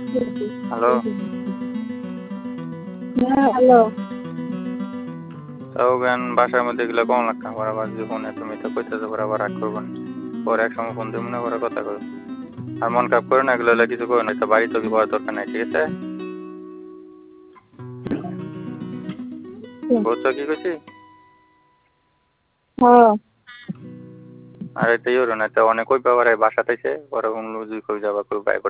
Hello. হ্যাঁ, hello. তাও জ্ঞান বাসার মধ্যে এগুলো কম লাগতাম বরাবর যে ফোনে তুমি তো কইতেছো বরাবর রাগ করবো না। পরে এক সময় ফোন দিবো না পরে কথা কই। আর মন খারাপ করো না এগুলো হলে কিছু করো না তো বাড়ি তো কি করার দরকার নাই ঠিক আছে? বুঝছো কি কইছি? হ্যাঁ। আর এটা ইয়ে হলো না তো অনেক কই পাবার বাসা থেকে পরে অন্য কই যাবা কই বাই